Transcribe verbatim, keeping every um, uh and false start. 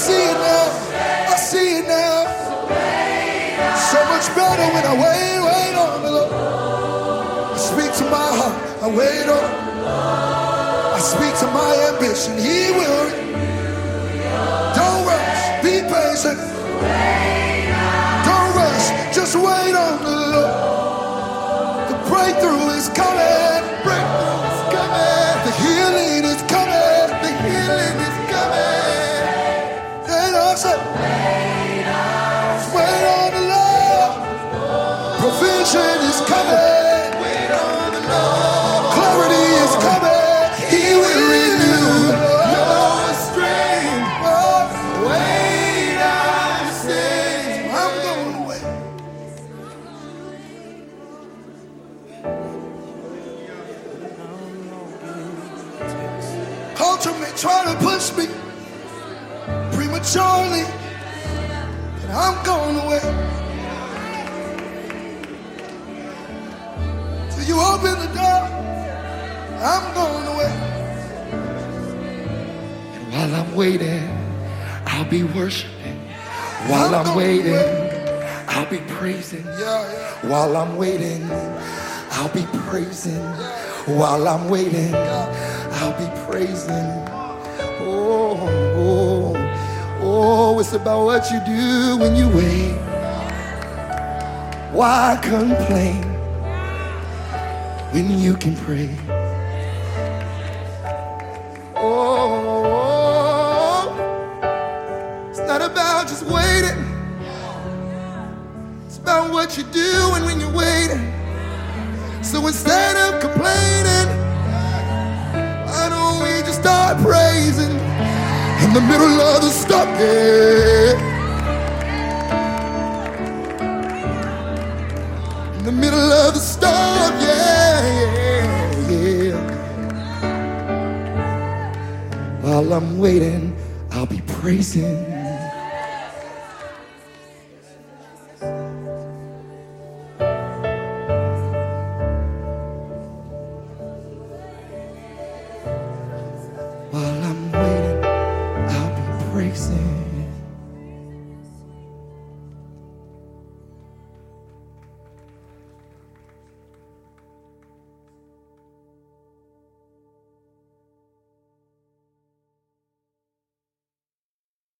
see it now. I see it now. So much better when I wait, wait on the Lord. I speak to my heart, I wait on. I speak to my ambition, He will. Don't rush, be patient. Don't rush, just wait on the Lord. The breakthrough is coming. Breakthrough is coming. The healing is coming. The healing is coming. And I said, wait on the Lord. Provision is coming. Wait on the Lord. Clarity is coming. He will renew your strength. Wait, I say, I'm gonna wait. Culture may try to push me prematurely, but I'm gonna wait till you open the door. I'm gonna wait. And while I'm waiting, I'll be worshiping. While I'm waiting, I'll be praising. Yeah, yeah. While I'm waiting, I'll be praising. While I'm waiting, I'll be praising. Oh, oh, oh, it's about what you do when you wait. Why complain when you can pray? Oh, it's not about just waiting. It's about what you're doing when you're waiting. So instead of complaining, why don't we just start praising in the middle of the storm? Yeah. In the middle of the storm, yeah, yeah, yeah. While I'm waiting, I'll be praising.